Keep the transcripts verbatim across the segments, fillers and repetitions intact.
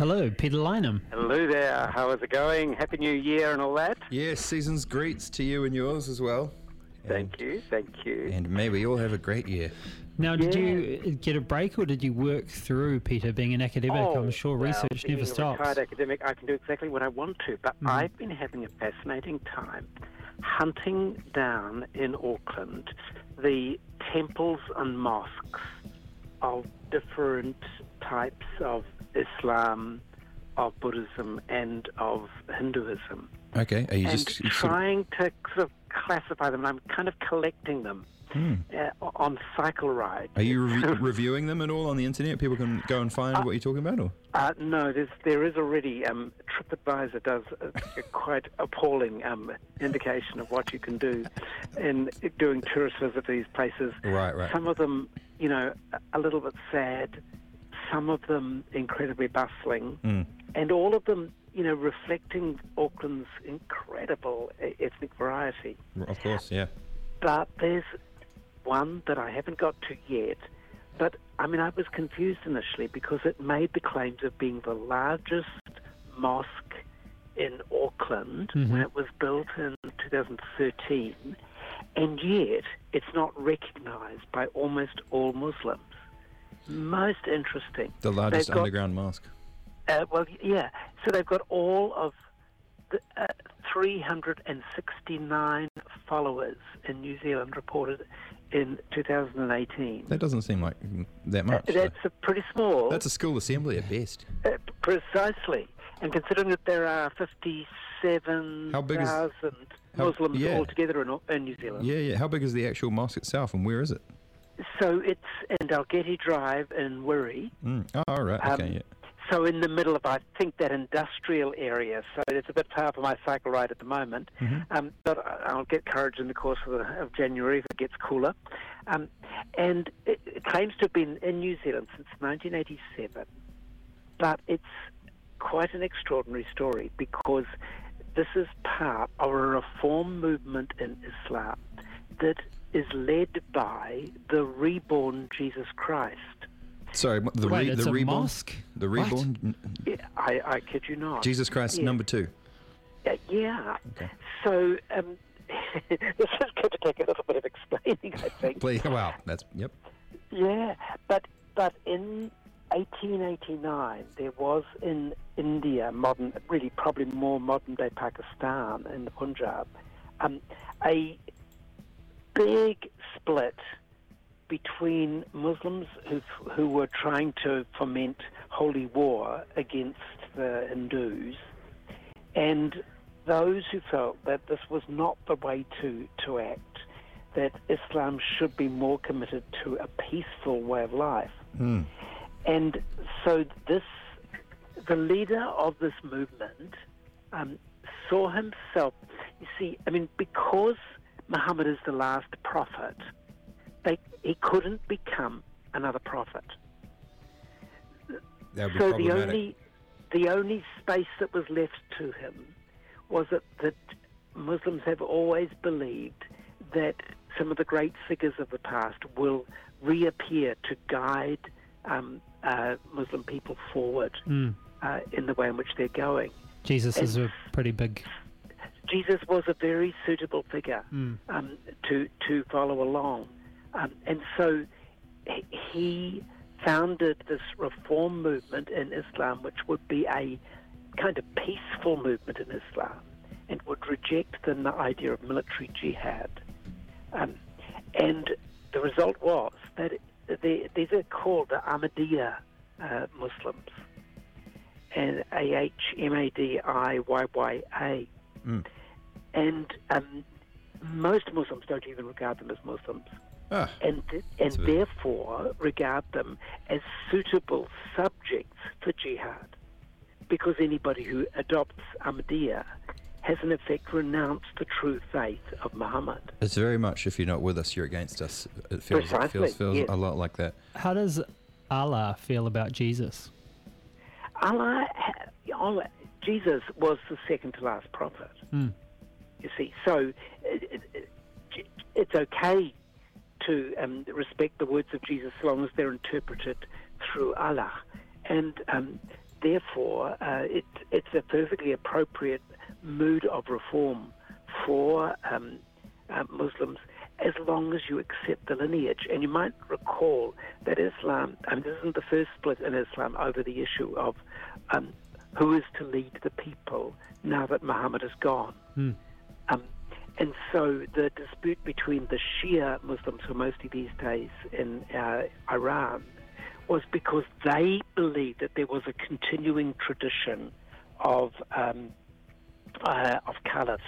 Hello, Peter Lynham. Hello there. How is it going? Happy New Year and all that. Yes, season's greets to you and yours as well. Thank and, you, thank you. And may we all have a great year. Now, did Yeah. you get a break or did you work through, Peter, being an academic? Oh, I'm sure well, research being never a stops. retired academic, I can do exactly what I want to, but Mhm. I've been having a fascinating time hunting down in Auckland the temples and mosques of different types of Islam, of Buddhism, and of Hinduism. Okay, are you and just... you sort of- trying to sort of classify them. I'm kind of collecting them Hmm. uh, on cycle rides. Are you re- reviewing them at all on the internet? People can go and find Uh, what you're talking about? Or? Uh, no, there's, there is already, um, TripAdvisor does a, a quite appalling um, indication of what you can do in doing tourist visits to these places. Right, right. Some of them, you know, a- a little bit sad, some of them incredibly bustling, Mm. and all of them, you know, reflecting Auckland's incredible e- ethnic variety. Of course, yeah. But there's one that I haven't got to yet. But, I mean, I was confused initially because it made the claims of being the largest mosque in Auckland Mhm. when it was built in two thousand thirteen, and yet it's not recognised by almost all Muslims. Most interesting. The largest They've got- underground mosque. Uh, well, yeah. So they've got all of the uh, three hundred sixty-nine followers in New Zealand reported in two thousand eighteen. That doesn't seem like mm, that much. Uh, so. that's a pretty small. That's a school assembly at best. uh, precisely. And considering that there are fifty-seven How big is- thousand how- Muslims yeah. altogether in, Au- in New Zealand. Yeah, yeah. How big is the actual mosque itself, and where is it? So it's in Dalgety Drive in Wiri. Mm. Oh, all right. Okay, Um, yeah. So in the middle of, I think, that industrial area. So it's a bit far for my cycle ride at the moment. Mhm. Um, but I'll get courage in the course of, the, of January if it gets cooler. Um, and it, it claims to have been in New Zealand since nineteen eighty-seven. But it's quite an extraordinary story because this is part of a reform movement in Islam that is led by the reborn Jesus Christ. Sorry, what- the, Wait, re- it's the a reborn? mosque? The What? reborn? N- Yeah, I, I kid you not. Jesus Christ, Yeah. number two. Uh, yeah. Okay. So um, this is going to take a little bit of explaining, I think. Please. Wow, that's, yep. Yeah, but but in eighteen eighty-nine there was in India, modern, really probably more modern day Pakistan in the Punjab, um, a big split between Muslims who who were trying to foment holy war against the Hindus and those who felt that this was not the way to, to act, that Islam should be more committed to a peaceful way of life. Mm. And so this, the leader of this movement um, saw himself, you see, I mean, because Muhammad is the last prophet, they, he couldn't become another prophet. That would be So the problematic. only, the only space that was left to him was that, that Muslims have always believed that some of the great figures of the past will reappear to guide um, uh, Muslim people forward Mm. uh, in the way in which they're going. Jesus is And- a pretty big... Jesus was a very suitable figure Mm. um, to to follow along, um, and so he- he founded this reform movement in Islam, which would be a kind of peaceful movement in Islam, and would reject the n- idea of military jihad. Um, and the result was that they, these are called the Ahmadiyya uh, Muslims, and A H M A D I Y Y A. Mm. And um, most Muslims don't even regard them as Muslims, Ah, and th- and So- therefore regard them as suitable subjects for jihad, because anybody who adopts Ahmadiyya has in effect renounced the true faith of Muhammad. it's very much, if you're not with us, you're against us. It feels, it Precisely, feels, feels yes. a lot like that. How does Allah feel about Jesus? Allah, ha- Allah, Jesus was the second to last prophet. Mm. You see, so it, it, it, it's okay to um, respect the words of Jesus so long as they're interpreted through Allah. And um, therefore, uh, it, it's a perfectly appropriate mood of reform for um, uh, Muslims, as long as you accept the lineage. And you might recall that Islam, I mean, this isn't the first split in Islam over the issue of um, who is to lead the people now that Muhammad is gone. Mm. Um, and so the dispute between the Shia Muslims, who are mostly these days in uh, Iran, was because they believed that there was a continuing tradition of um, uh, of caliphs.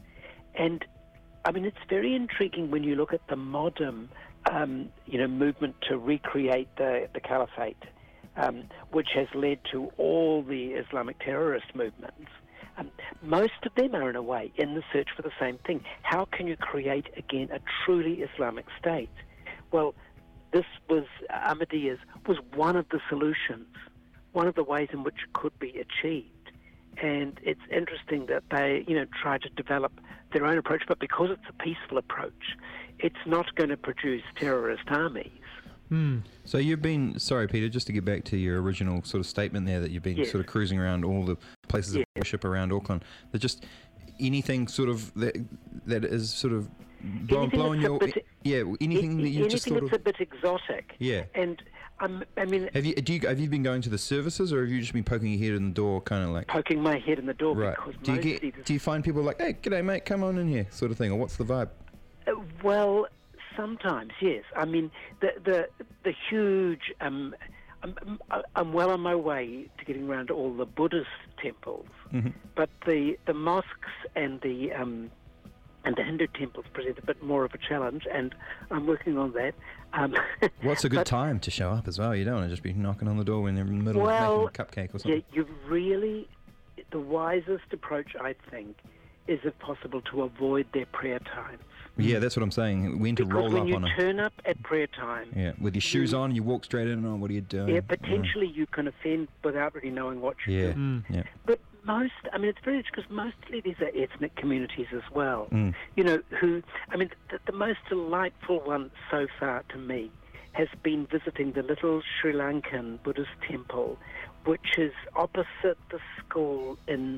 And I mean, it's very intriguing when you look at the modern, um, you know, movement to recreate the, the caliphate, um, which has led to all the Islamic terrorist movements. Um, most of them are, in a way, in the search for the same thing. How can you create, again, a truly Islamic state? Well, this was, Ahmadiyya's, was one of the solutions, one of the ways in which it could be achieved. And it's interesting that they, you know, try to develop their own approach, but because it's a peaceful approach, it's not going to produce terrorist armies. Mm. So you've been, sorry Peter, just to get back to your original sort of statement there, that you've been Yes. sort of cruising around all the places Yes. of worship around Auckland. They're just anything sort of that that is sort of blow, Anything blowing that's a your bit- yeah anything It- that you anything just sort that's of a bit exotic. yeah. And um, I mean, Have you do you have you been going to the services, or have you just been poking your head in the door, kind of like poking my head in the door right? because Do you mostly get this- do you find people like, hey, g'day mate, come on in here, sort of thing, or what's the vibe? Uh, well, sometimes, yes. I mean, the the the huge. Um, I'm, I'm well on my way to getting around to all the Buddhist temples, Mm-hmm. but the the mosques and the um, and the Hindu temples present a bit more of a challenge, and I'm working on that. Um, What's a good but, time to show up as well? You don't want to just be knocking on the door when they're in the middle Well, of making a cupcake or Yeah, something. you really, the wisest approach, I think, is if possible to avoid their prayer times. Yeah, that's what I'm saying. When to Because roll when up you on a turn up at prayer time, yeah, with your shoes you- on, you walk straight in. Oh, what are you doing? yeah, potentially you can offend without really knowing what you're Yeah, doing. Mm. yeah. But most, I mean, it's very interesting because mostly these are ethnic communities as well. Mm. You know, who, I mean, the, the most delightful one so far to me has been visiting the little Sri Lankan Buddhist temple, which is opposite the school in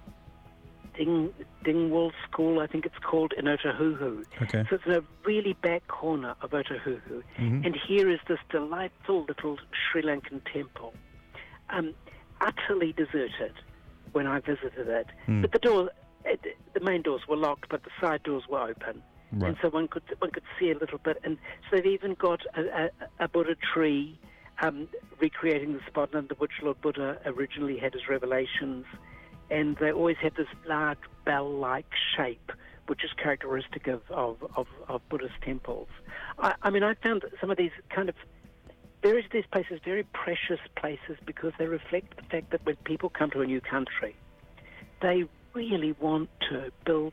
Ding, Dingwall School, I think it's called, in Otahuhu. Okay. So it's in a really back corner of Otahuhu. Mhm. And here is this delightful little Sri Lankan temple, um, utterly deserted when I visited it. Mm. But the door, it, the main doors were locked, but the side doors were open. Right. And so one could one could see a little bit. And so they've even got a, a, a Buddha tree, um, recreating the spot under which Lord Buddha originally had his revelations. And they always have this large bell-like shape, which is characteristic of, of, of, of Buddhist temples. I, I mean, I found some of these kind of, various of these places very precious places because they reflect the fact that when people come to a new country, they really want to build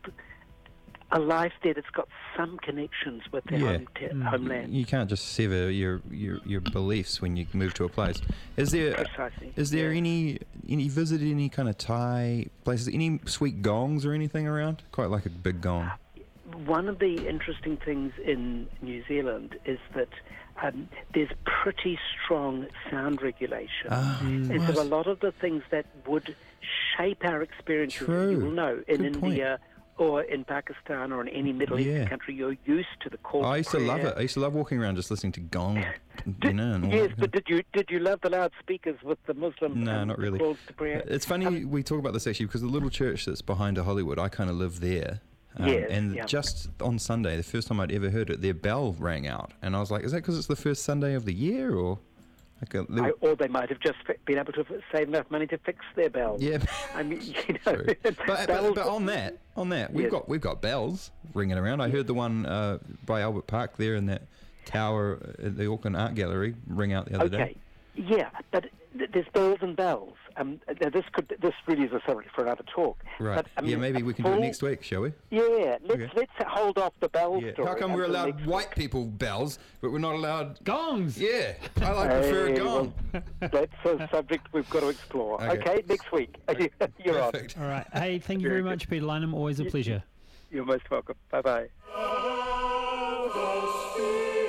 a life there that's got some connections with their Yeah. home te- homeland. You can't just sever your, your, your beliefs when you move to a place. Is there Precisely. is there Yeah. any any visited any kind of Thai places? Any sweet gongs or anything around? Quite like a big gong. One of the interesting things in New Zealand is that um, there's pretty strong sound regulation. Ah, and right. so a lot of the things that would shape our experiences, True. you will know, in Good point. India or in Pakistan or in any Middle Yeah. Eastern country, you're used to the call I to used to love prayer. it. I used to love walking around just listening to gongs, you Did- know. And all yes, that. but did you did you love the loudspeakers with the Muslim No, um, not really. calls to prayer? It's funny Um, we talk about this actually because the little church that's behind a Hollywood, I kind of live there. Um, Yes, and yeah. just on Sunday, the first time I'd ever heard it, their bell rang out, and I was like, "Is that because it's the first Sunday of the year, or like a, I, or they might have just fi- been able to f- save enough money to fix their bells. yeah?" I mean, you know, True. But, but, bells- but on that, on that, we've Yes. got we've got bells ringing around. I heard the one uh, by Albert Park there in that tower at the Auckland Art Gallery ring out the other Okay, day. yeah, but th- there's bells and bells. Um, now this could this really is a subject for another talk. Right. But, I yeah, mean, maybe a we can do it full- next week, shall we? Yeah, let's Okay. let's hold off the bell Yeah. story. How come we're until allowed next white people bells, but we're not allowed? Gongs! Yeah, I like prefer a Hey, gong. well, that's a subject we've got to explore. Okay. Okay, next week. You're on. Perfect. All right. Hey, thank you Very very good. much, Peter Lynham. Always a pleasure. You're most welcome. Bye bye. Of the Spirit.